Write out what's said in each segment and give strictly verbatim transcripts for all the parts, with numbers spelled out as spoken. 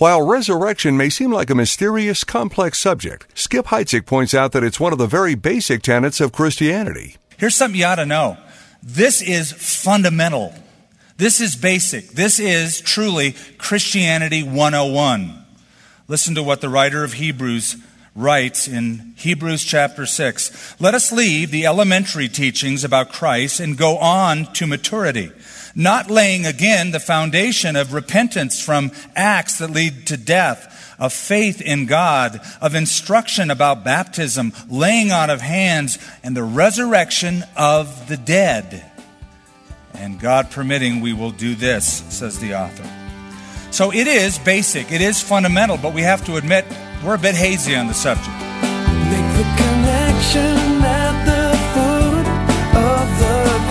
While resurrection may seem like a mysterious, complex subject, Skip Heitzig points out that it's one of the very basic tenets of Christianity. Here's something you ought to know. This is fundamental. This is basic. This is truly Christianity one oh one. Listen to what the writer of Hebrews writes in Hebrews chapter six. Let us leave the elementary teachings about Christ and go on to maturity, not laying again the foundation of repentance from acts that lead to death, of faith in God, of instruction about baptism, laying on of hands, and the resurrection of the dead. And God permitting, we will do this, says the author. So it is basic, it is fundamental, but we have to admit we're a bit hazy on the subject. Make the connection at the foot of the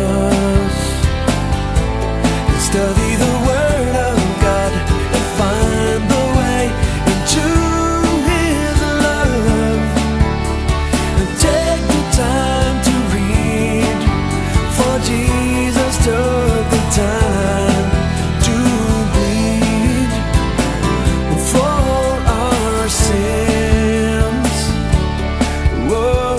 cross. Study the Word of God and find the way into His love. And take the time to read, for Jesus took the time to bleed for our sins. Whoa,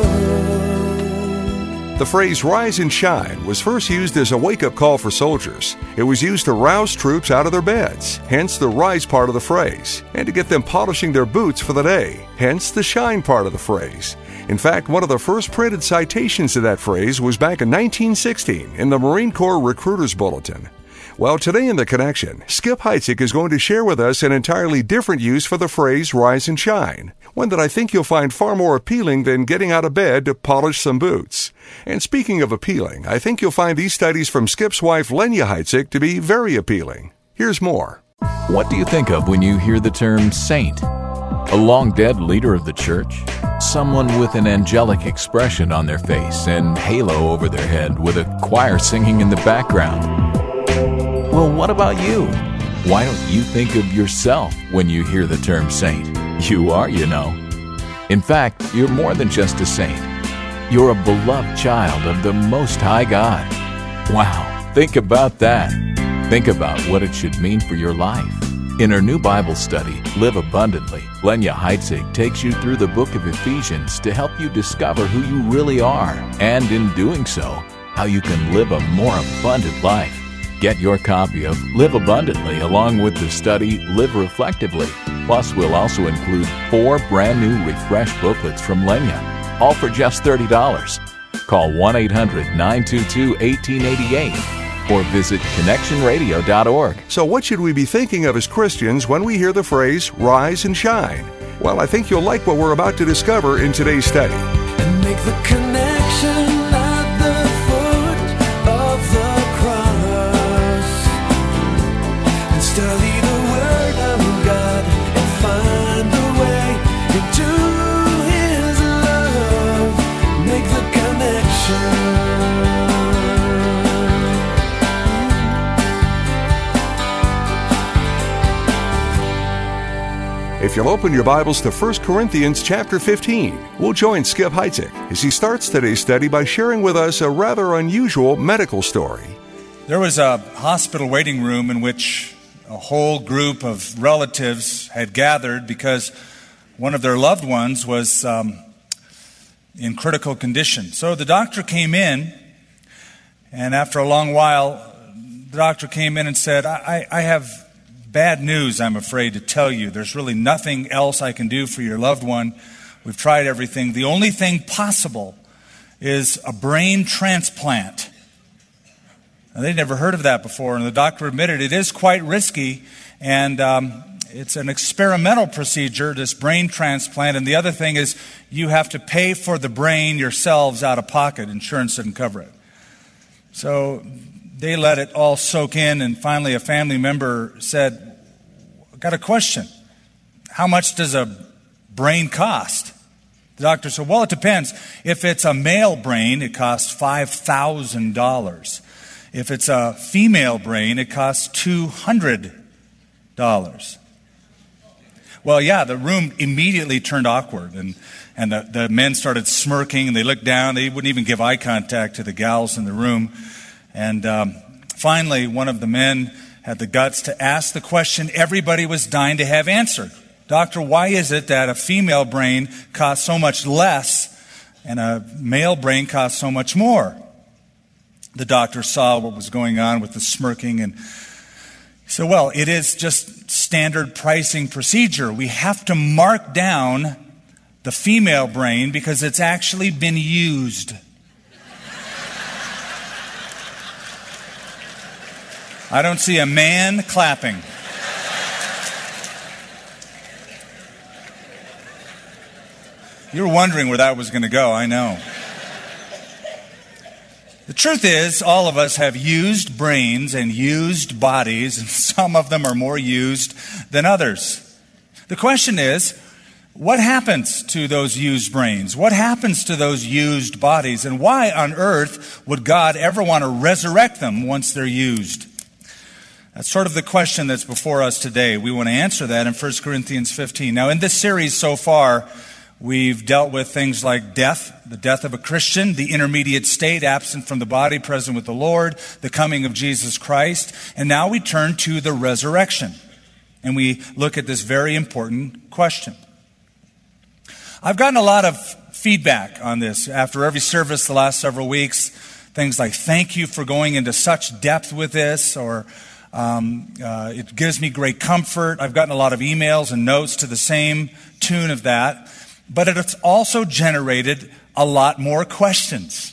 whoa. The phrase "rise and shine" was first used as a wake-up call for soldiers. It was used to rouse troops out of their beds, hence the rise part of the phrase, and to get them polishing their boots for the day, hence the shine part of the phrase. In fact, one of the first printed citations to that phrase was back in nineteen sixteen in the Marine Corps Recruiter's Bulletin. Well, today in The Connection, Skip Heitzig is going to share with us an entirely different use for the phrase "rise and shine," one that I think you'll find far more appealing than getting out of bed to polish some boots. And speaking of appealing, I think you'll find these studies from Skip's wife, Lenya Heitzig, to be very appealing. Here's more. What do you think of when you hear the term saint? A long-dead leader of the church? Someone with an angelic expression on their face and halo over their head with a choir singing in the background? Well, what about you? Why don't you think of yourself when you hear the term saint? You are, you know. In fact, you're more than just a saint. You're a beloved child of the Most High God. Wow, think about that. Think about what it should mean for your life. In her new Bible study, Live Abundantly, Lenya Heitzig takes you through the book of Ephesians to help you discover who you really are, and in doing so, how you can live a more abundant life. Get your copy of Live Abundantly along with the study Live Reflectively. Plus, we'll also include four brand new refreshed booklets from Lenya, all for just thirty dollars. Call one eight hundred nine two two one eight eight eight or visit connection radio dot org. So what should we be thinking of as Christians when we hear the phrase "rise and shine"? Well, I think you'll like what we're about to discover in today's study. And make the connection at the foot of the cross. And study the Word of God and find the way into His love. Make the connection. If you'll open your Bibles to First Corinthians chapter fifteen, we'll join Skip Heitzig as he starts today's study by sharing with us a rather unusual medical story. There was a hospital waiting room in which a whole group of relatives had gathered because one of their loved ones was um, in critical condition. So the doctor came in, and after a long while, the doctor came in and said, I, I have bad news, I'm afraid to tell you. There's really nothing else I can do for your loved one. We've tried everything. The only thing possible is a brain transplant. Now, they'd never heard of that before, and the doctor admitted it is quite risky, and um, it's an experimental procedure, this brain transplant, and the other thing is you have to pay for the brain yourselves out of pocket. Insurance didn't cover it. So they let it all soak in, and finally a family member said, "I've got a question. How much does a brain cost?" The doctor said, "Well, it depends. If it's a male brain, it costs five thousand dollars. If it's a female brain, it costs two hundred dollars. Well, yeah, the room immediately turned awkward, and, and the, the men started smirking, and they looked down. They wouldn't even give eye contact to the gals in the room. And um, finally, one of the men had the guts to ask the question everybody was dying to have answered. Doctor, why is it that a female brain costs so much less and a male brain costs so much more? The doctor saw what was going on with the smirking and he said, well, it is just standard pricing procedure. We have to mark down the female brain because it's actually been used. I don't see a man clapping. You were wondering where that was going to go, I know. The truth is, all of us have used brains and used bodies, and some of them are more used than others. The question is, what happens to those used brains? What happens to those used bodies? And why on earth would God ever want to resurrect them once they're used? That's sort of the question that's before us today. We want to answer that in First Corinthians fifteen. Now, in this series so far, we've dealt with things like death, the death of a Christian, the intermediate state, absent from the body, present with the Lord, the coming of Jesus Christ, and now we turn to the resurrection, and we look at this very important question. I've gotten a lot of feedback on this after every service the last several weeks, things like, thank you for going into such depth with this, or um, uh, it gives me great comfort. I've gotten a lot of emails and notes to the same tune of that. But it's also generated a lot more questions.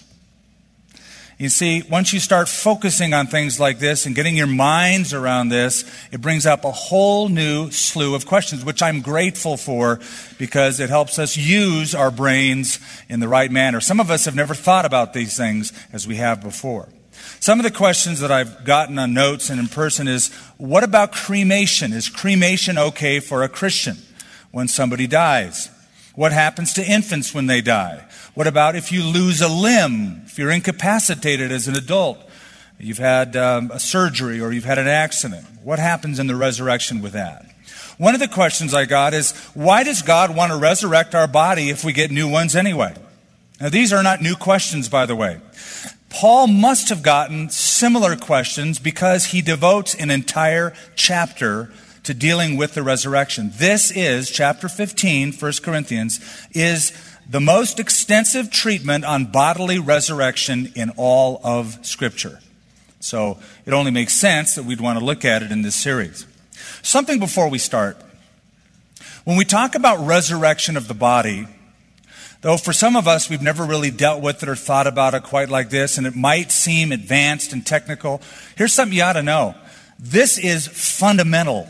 You see, once you start focusing on things like this and getting your minds around this, it brings up a whole new slew of questions, which I'm grateful for because it helps us use our brains in the right manner. Some of us have never thought about these things as we have before. Some of the questions that I've gotten on notes and in person is, what about cremation? Is cremation okay for a Christian when somebody dies? What happens to infants when they die? What about if you lose a limb, if you're incapacitated as an adult, you've had um, a surgery or you've had an accident? What happens in the resurrection with that? One of the questions I got is, why does God want to resurrect our body if we get new ones anyway? Now, these are not new questions, by the way. Paul must have gotten similar questions because he devotes an entire chapter to dealing with the resurrection. This is, chapter fifteen, First Corinthians, is the most extensive treatment on bodily resurrection in all of Scripture. So it only makes sense that we'd want to look at it in this series. Something before we start. When we talk about resurrection of the body, though for some of us we've never really dealt with it or thought about it quite like this, and it might seem advanced and technical, here's something you ought to know. This is fundamental.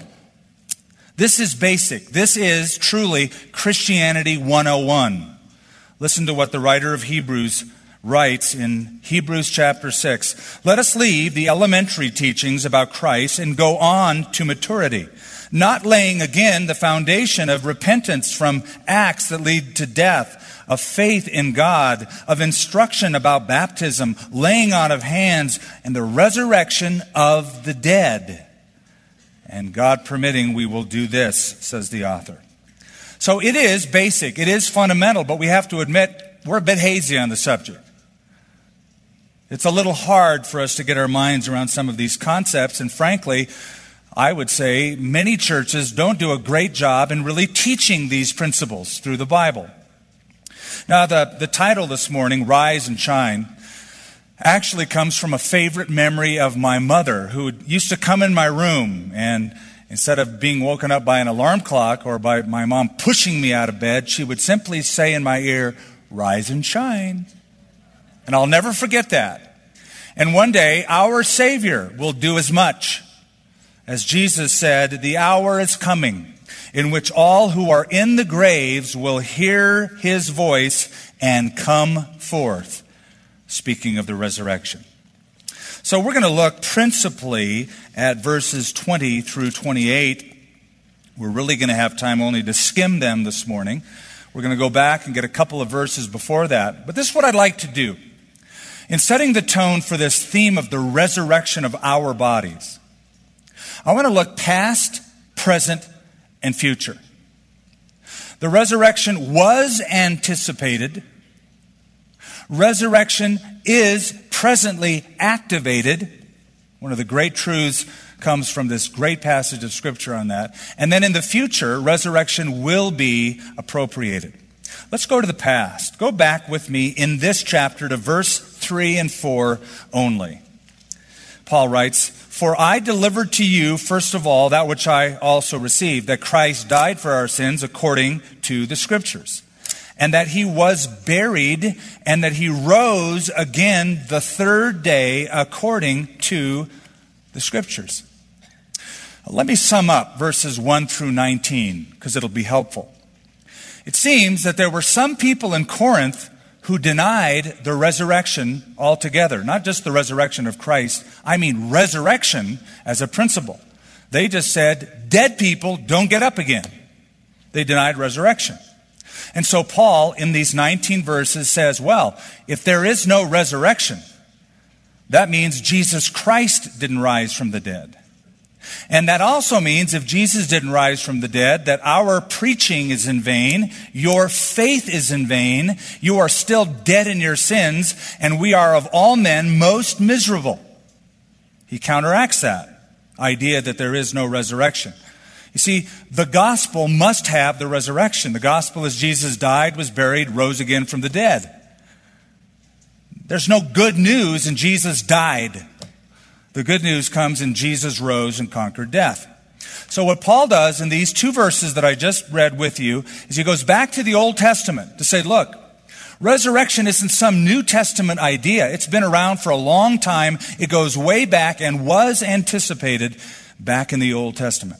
This is basic. This is truly Christianity one oh one. Listen to what the writer of Hebrews writes in Hebrews chapter six. Let us leave the elementary teachings about Christ and go on to maturity, not laying again the foundation of repentance from acts that lead to death, of faith in God, of instruction about baptism, laying on of hands, and the resurrection of the dead. And God permitting, we will do this, says the author. So it is basic, it is fundamental, but we have to admit we're a bit hazy on the subject. It's a little hard for us to get our minds around some of these concepts, and frankly, I would say many churches don't do a great job in really teaching these principles through the Bible. Now, the, the title this morning, Rise and Shine, actually comes from a favorite memory of my mother, who used to come in my room, and instead of being woken up by an alarm clock or by my mom pushing me out of bed, she would simply say in my ear, "Rise and shine." And I'll never forget that. And one day, our Savior will do as much. As Jesus said, the hour is coming in which all who are in the graves will hear His voice and come forth. Speaking of the resurrection. So we're going to look principally at verses twenty through twenty-eight. We're really going to have time only to skim them this morning. We're going to go back and get a couple of verses before that. But this is what I'd like to do. In setting the tone for this theme of the resurrection of our bodies, I want to look past, present, and future. The resurrection was anticipated. Resurrection is presently activated. One of the great truths comes from this great passage of Scripture on that. And then in the future, resurrection will be appropriated. Let's go to the past. Go back with me in this chapter to verse three and four only. Paul writes, "For I delivered to you, first of all, that which I also received, that Christ died for our sins according to the Scriptures, and that he was buried, and that he rose again the third day according to the Scriptures." Let me sum up verses one through nineteen, because it'll be helpful. It seems that there were some people in Corinth who denied the resurrection altogether. Not just the resurrection of Christ, I mean resurrection as a principle. They just said, dead people don't get up again. They denied resurrection. And so Paul, in these nineteen verses, says, well, if there is no resurrection, that means Jesus Christ didn't rise from the dead. And that also means if Jesus didn't rise from the dead, that our preaching is in vain, your faith is in vain, you are still dead in your sins, and we are of all men most miserable. He counteracts that idea that there is no resurrection. You see, the gospel must have the resurrection. The gospel is Jesus died, was buried, rose again from the dead. There's no good news in Jesus died. The good news comes in Jesus rose and conquered death. So what Paul does in these two verses that I just read with you is he goes back to the Old Testament to say, look, resurrection isn't some New Testament idea. It's been around for a long time. It goes way back and was anticipated back in the Old Testament.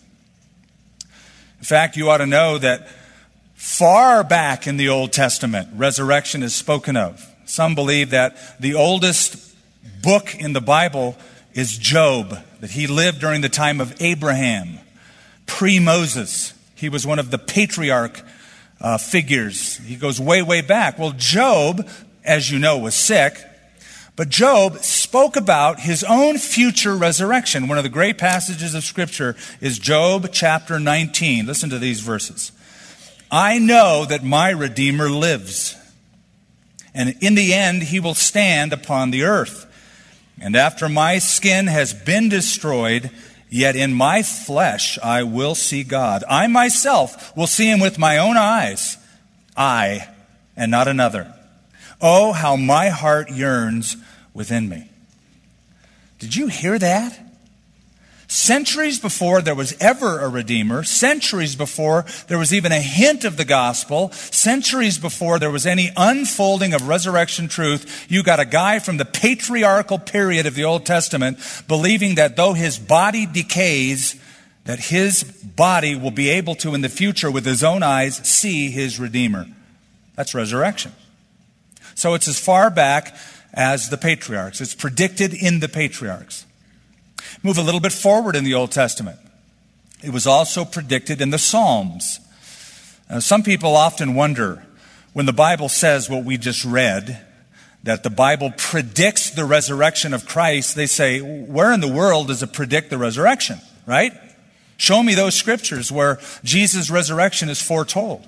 In fact, you ought to know that far back in the Old Testament, resurrection is spoken of. Some believe that the oldest book in the Bible is Job, that he lived during the time of Abraham, pre-Moses. He was one of the patriarch uh, figures. He goes way, way back. Well, Job, as you know, was sick, but Job spoke about his own future resurrection. One of the great passages of Scripture is Job chapter nineteen. Listen to these verses. "I know that my Redeemer lives, and in the end he will stand upon the earth. And after my skin has been destroyed, yet in my flesh I will see God. I myself will see him with my own eyes, I and not another. Oh, how my heart yearns within me." Did you hear that? Centuries before there was ever a Redeemer, centuries before there was even a hint of the gospel, centuries before there was any unfolding of resurrection truth, you got a guy from the patriarchal period of the Old Testament believing that though his body decays, that his body will be able to in the future with his own eyes see his Redeemer. That's resurrection. So it's as far back as the patriarchs. It's predicted in the patriarchs. Move a little bit forward in the Old Testament. It was also predicted in the Psalms. Uh, some people often wonder, when the Bible says what we just read, that the Bible predicts the resurrection of Christ, they say, where in the world does it predict the resurrection, right? Show me those scriptures where Jesus' resurrection is foretold.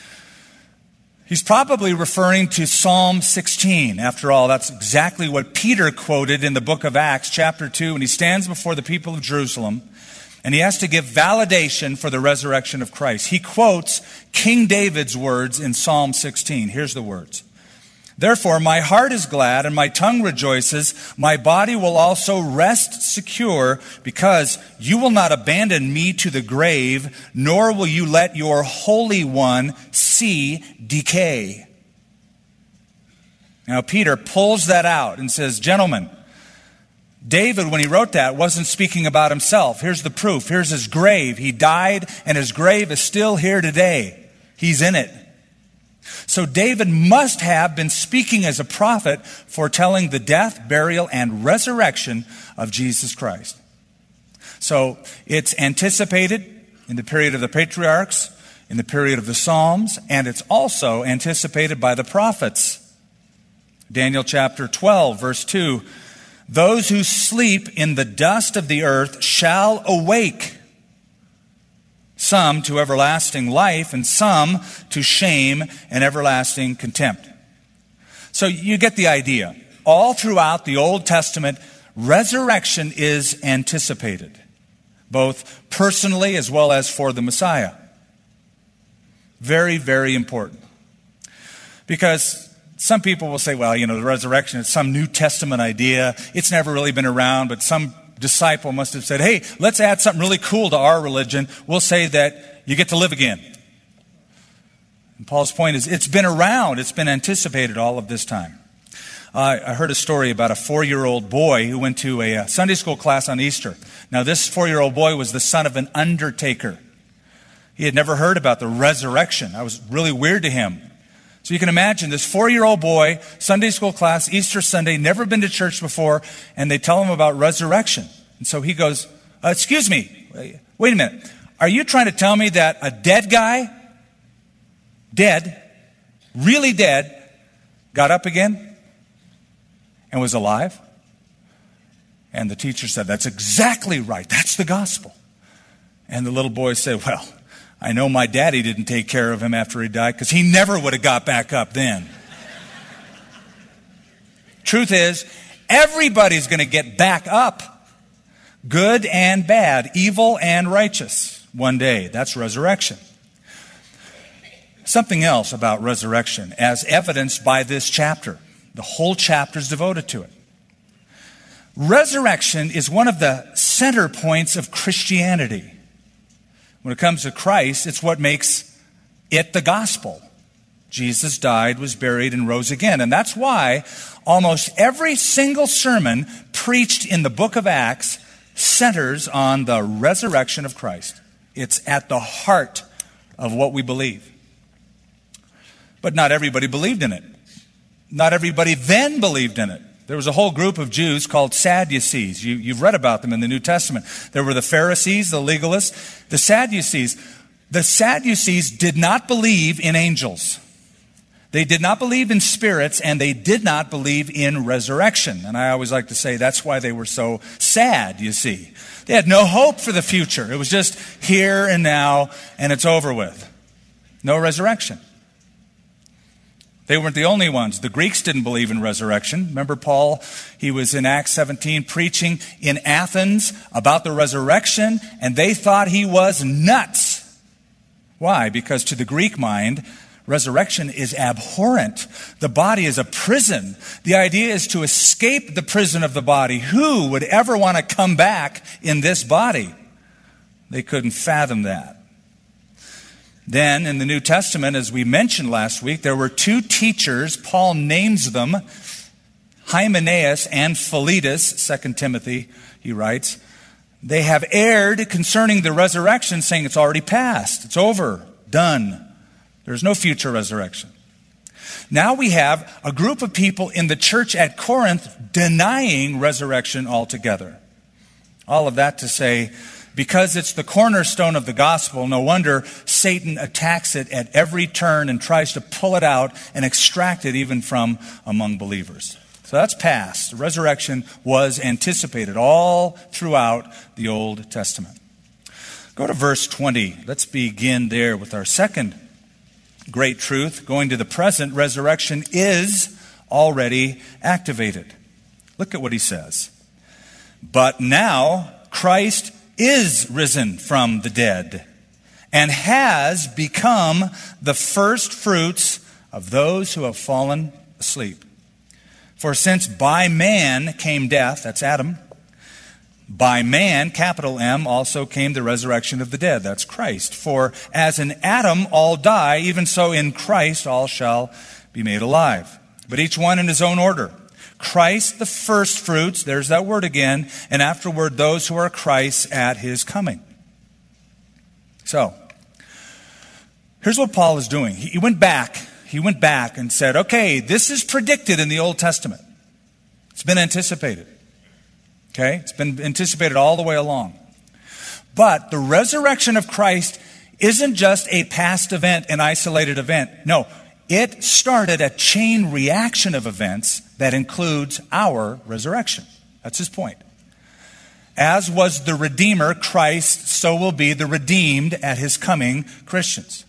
He's probably referring to Psalm sixteen. After all, that's exactly what Peter quoted in the book of Acts, chapter two, when he stands before the people of Jerusalem, and he has to give validation for the resurrection of Christ. He quotes King David's words in Psalm sixteen. Here's the words. "Therefore, my heart is glad and my tongue rejoices. My body will also rest secure, because you will not abandon me to the grave, nor will you let your Holy One see decay." Now, Peter pulls that out and says, gentlemen, David, when he wrote that, wasn't speaking about himself. Here's the proof. Here's his grave. He died, and his grave is still here today. He's in it. So David must have been speaking as a prophet, foretelling the death, burial, and resurrection of Jesus Christ. So it's anticipated in the period of the patriarchs, in the period of the Psalms, and it's also anticipated by the prophets. Daniel chapter twelve, verse two, "Those who sleep in the dust of the earth shall awake, some to everlasting life, and some to shame and everlasting contempt." So you get the idea. All throughout the Old Testament, resurrection is anticipated. both personally as well as for the Messiah. Very, very important. Because some people will say, well, you know, the resurrection is some New Testament idea. It's never really been around, but some disciple must have said, hey, let's add something really cool to our religion. We'll say that you get to live again. And Paul's point is, it's been around. It's been anticipated all of this time. Uh, I heard a story about a four-year-old boy who went to a, a Sunday school class on Easter. Now, this four-year-old boy was the son of an undertaker. He had never heard about the resurrection. That was really weird to him. So you can imagine this four-year-old boy, Sunday school class, Easter Sunday, never been to church before, and they tell him about resurrection. And so he goes, uh, excuse me, wait a minute. Are you trying to tell me that a dead guy, dead, really dead, got up again and was alive? And the teacher said, that's exactly right. That's the gospel. And the little boy said, well, I know my daddy didn't take care of him after he died because he never would have got back up then. Truth is, everybody's going to get back up. Good and bad, evil and righteous, one day. That's resurrection. Something else about resurrection, as evidenced by this chapter. The whole chapter is devoted to it. Resurrection is one of the center points of Christianity. When it comes to Christ, it's what makes it the gospel. Jesus died, was buried, and rose again. And that's why almost every single sermon preached in the book of Acts centers on the resurrection of Christ. It's at the heart of what we believe. But not everybody believed in it. Not everybody then believed in it. There was a whole group of Jews called Sadducees. You, you've read about them in the New Testament. There were the Pharisees, the legalists, the Sadducees. The Sadducees did not believe in angels. They did not believe in spirits, and they did not believe in resurrection. And I always like to say that's why they were so sad, you see. They had no hope for the future. It was just here and now, and it's over with. No resurrection. They weren't the only ones. The Greeks didn't believe in resurrection. Remember Paul? He was in Acts seventeen preaching in Athens about the resurrection, and they thought he was nuts. Why? Because to the Greek mind, resurrection is abhorrent. The body is a prison. The idea is to escape the prison of the body. Who would ever want to come back in this body? They couldn't fathom that. Then, in the New Testament, as we mentioned last week, there were two teachers. Paul names them, Hymenaeus and Philetus, Second Timothy, he writes. They have erred concerning the resurrection, saying it's already past. It's over. Done. There's no future resurrection. Now we have a group of people in the church at Corinth denying resurrection altogether. All of that to say, because it's the cornerstone of the gospel, no wonder Satan attacks it at every turn and tries to pull it out and extract it even from among believers. So that's past. The resurrection was anticipated all throughout the Old Testament. Go to verse twenty. Let's begin there with our second great truth. Going to the present, resurrection is already activated. Look at what he says. But now Christ is risen from the dead and has become the first fruits of those who have fallen asleep. For since by man came death, that's Adam, by man, capital M, also came the resurrection of the dead, that's Christ. For as in Adam all die, even so in Christ all shall be made alive. But each one in his own order. Christ the first fruits, there's that word again, and afterward those who are Christ's at his coming. So, here's what Paul is doing. He went back, he went back and said, okay, this is predicted in the Old Testament. It's been anticipated. Okay? It's been anticipated all the way along. But the resurrection of Christ isn't just a past event, an isolated event. No, it started a chain reaction of events that includes our resurrection. That's his point. As was the Redeemer, Christ, so will be the redeemed at his coming, Christians.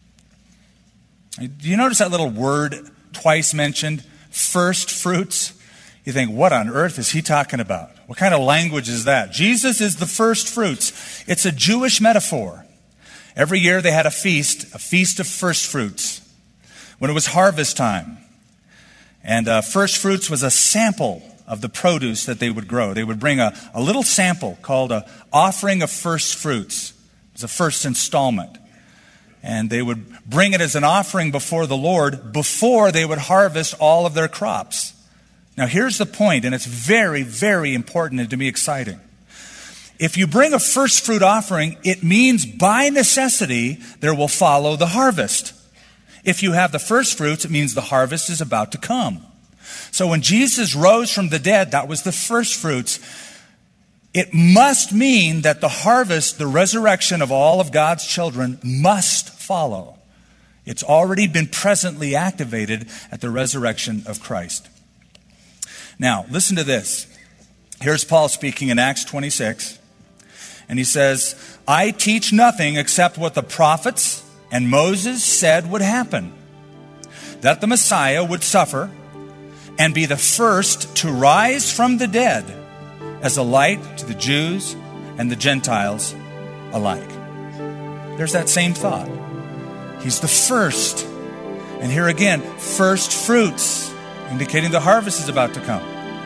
Do you notice that little word twice mentioned? First fruits. You think, what on earth is he talking about? What kind of language is that? Jesus is the first fruits. It's a Jewish metaphor. Every year they had a feast, a feast of first fruits, when it was harvest time. And uh, first fruits was a sample of the produce that they would grow. They would bring a, a little sample called an offering of first fruits. It was a first installment. And they would bring it as an offering before the Lord before they would harvest all of their crops. Now here's the point, and it's very, very important and to me exciting. If you bring a first fruit offering, it means by necessity there will follow the harvest. If you have the first fruits, it means the harvest is about to come. So when Jesus rose from the dead, that was the first fruits. It must mean that the harvest, the resurrection of all of God's children, must follow. It's already been presently activated at the resurrection of Christ. Now, listen to this. Here's Paul speaking in Acts twenty-six. And he says, I teach nothing except what the prophets and Moses said would happen. That the Messiah would suffer and be the first to rise from the dead as a light to the Jews and the Gentiles alike. There's that same thought. He's the first. And here again, first fruits, indicating the harvest is about to come.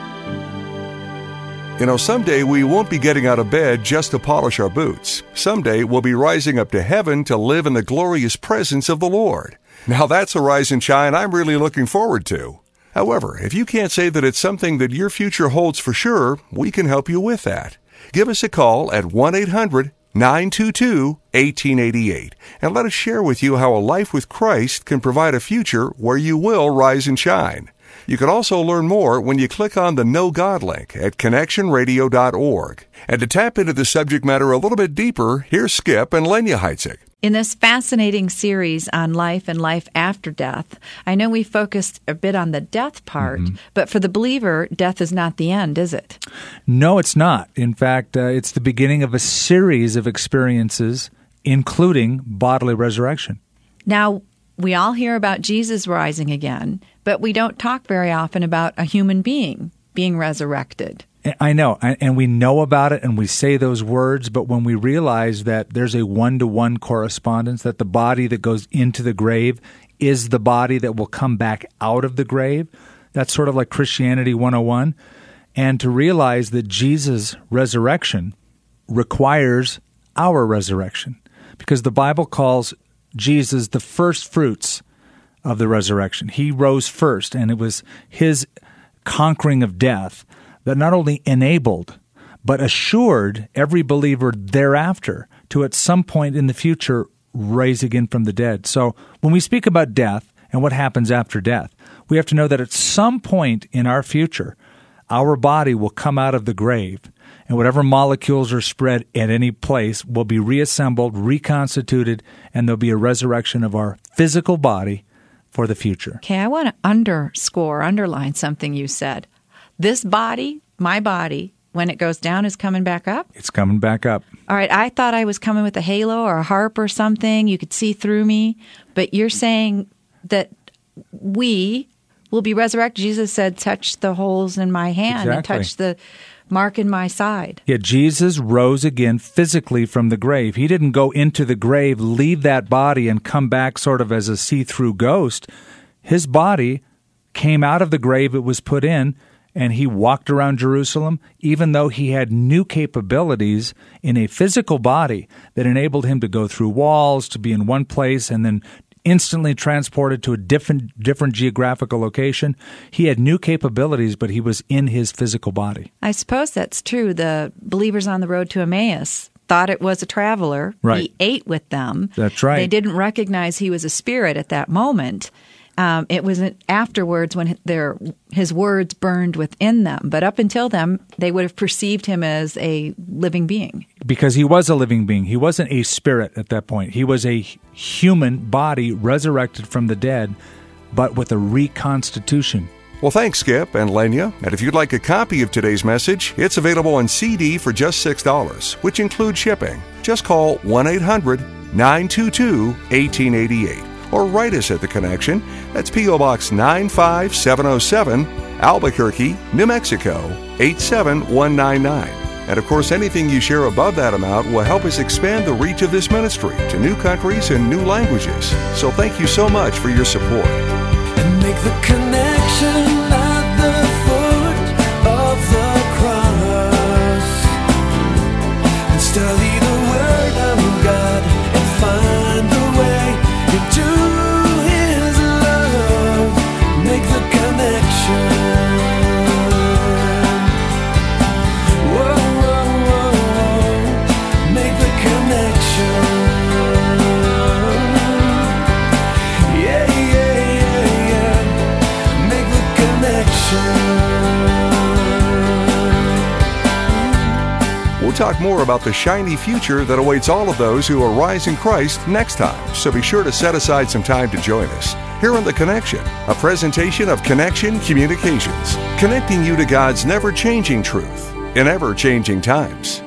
You know, someday we won't be getting out of bed just to polish our boots. Someday we'll be rising up to heaven to live in the glorious presence of the Lord. Now that's a rise and shine I'm really looking forward to. However, if you can't say that it's something that your future holds for sure, we can help you with that. Give us a call at one eight hundred nine two two one eight eight eight and let us share with you how a life with Christ can provide a future where you will rise and shine. You can also learn more when you click on the Know God link at connection radio dot org. And to tap into the subject matter a little bit deeper, here's Skip and Lenya Heitzig. In this fascinating series on life and life after death, I know we focused a bit on the death part, mm-hmm. but for the believer, death is not the end, is it? No, it's not. In fact, uh, it's the beginning of a series of experiences, including bodily resurrection. Now, we all hear about Jesus rising again, but we don't talk very often about a human being being resurrected. I know, and we know about it, and we say those words, but when we realize that there's a one-to-one correspondence, that the body that goes into the grave is the body that will come back out of the grave, that's sort of like Christianity one oh one, and to realize that Jesus' resurrection requires our resurrection, because the Bible calls Jesus the first fruits of the resurrection. He rose first, and it was his conquering of death that not only enabled, but assured every believer thereafter to at some point in the future rise again from the dead. So when we speak about death and what happens after death, we have to know that at some point in our future, our body will come out of the grave, and whatever molecules are spread at any place will be reassembled, reconstituted, and there'll be a resurrection of our physical body for the future. Okay, I want to underscore, underline something you said. This body, my body, when it goes down, is coming back up? It's coming back up. All right, I thought I was coming with a halo or a harp or something. You could see through me. But you're saying that we will be resurrected. Jesus said, touch the holes in my hand Exactly. and touch the mark in my side. Yeah, Jesus rose again physically from the grave. He didn't go into the grave, leave that body, and come back sort of as a see-through ghost. His body came out of the grave it was put in, and he walked around Jerusalem, even though he had new capabilities in a physical body that enabled him to go through walls, to be in one place, and then instantly transported to a different different geographical location. He had new capabilities, but he was in his physical body. I suppose that's true. The believers on the road to Emmaus thought it was a traveler. Right. He ate with them. That's right. They didn't recognize he was a spirit at that moment. Um, it was afterwards when their his words burned within them. But up until then, they would have perceived him as a living being. Because he was a living being. He wasn't a spirit at that point. He was a human body resurrected from the dead, but with a reconstitution. Well, thanks, Skip and Lenya. And if you'd like a copy of today's message, it's available on C D for just six dollars, which includes shipping. Just call one eight hundred nine two two one eight eight eight or write us at The Connection. That's P O Box nine five seven oh seven, Albuquerque, New Mexico, eight seven one nine nine. And of course, anything you share above that amount will help us expand the reach of this ministry to new countries and new languages. So thank you so much for your support. And make the connection at the foot of the cross. And study the Word of God and find the way into His love. Make the connection. Whoa, whoa, whoa, whoa. Make the connection. Yeah, yeah, yeah, yeah. Make the connection. We'll talk more about the shiny future that awaits all of those who arise in Christ next time, so be sure to set aside some time to join us here on The Connection, a presentation of Connection Communications, connecting you to God's never-changing truth in ever-changing times.